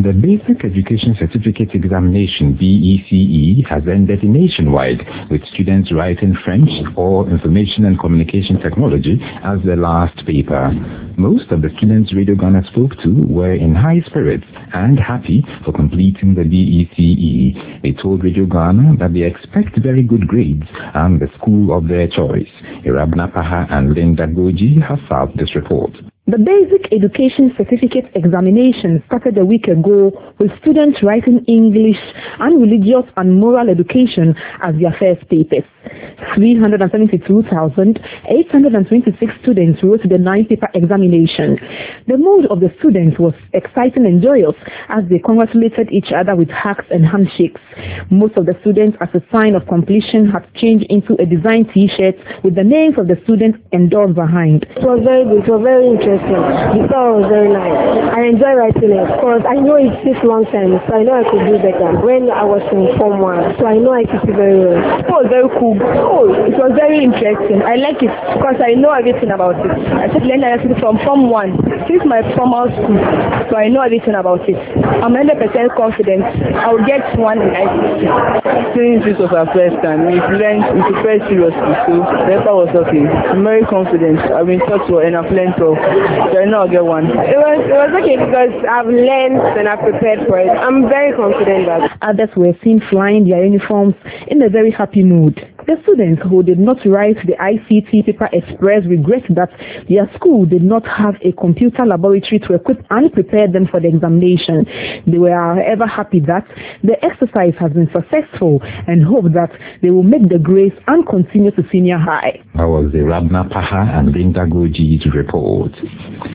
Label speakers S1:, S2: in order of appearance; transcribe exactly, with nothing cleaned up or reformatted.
S1: The Basic Education Certificate Examination B E C E has ended nationwide, with students writing French or Information and Communication Technology as their last paper. Most of the students Radio Ghana spoke to were in high spirits and happy for completing the B E C E. They told Radio Ghana that they expect very good grades and the school of their choice. Irabna Paha and Linda Goji have served this report.
S2: The Basic Education Certificate Examination started a week ago with students writing English and Religious and Moral Education as their first papers. three hundred seventy-two thousand eight hundred twenty-six students wrote the nine-paper examination. The mood of the students was exciting and joyous as they congratulated each other with hugs and handshakes. Most of the students, as a sign of completion, had changed into a design T-shirt with the names of the students endorsed behind.
S3: It was very good. It was very interesting. The song was very nice. I enjoy writing it because I know it takes long time, so I know I could do better when I was in Form one. So I know I could do very well.
S4: It was very cool. Oh, it was very interesting. I like it because I know everything about it. I started learning everything from Form one since my formal school, so I know everything about it. I'm one hundred percent confident I will get one in I C T.
S5: Since this was our first time, we've learned, we prepared seriously, so the paper was okay. I'm very confident. I've been taught well and I've learned well. So I know I'll get one.
S3: It was it was okay because I've learned and I've prepared for it. I'm very confident that.
S2: Others were seen flying their uniforms in a very happy mood. The students who did not write the I C T paper expressed regret that their school did not have a computer laboratory to equip and prepare them for the examination. They were, however, happy that the exercise has been successful and hope that they will make the grades and continue to senior high.
S1: That was the Irabna Paha and Linda Goji's report.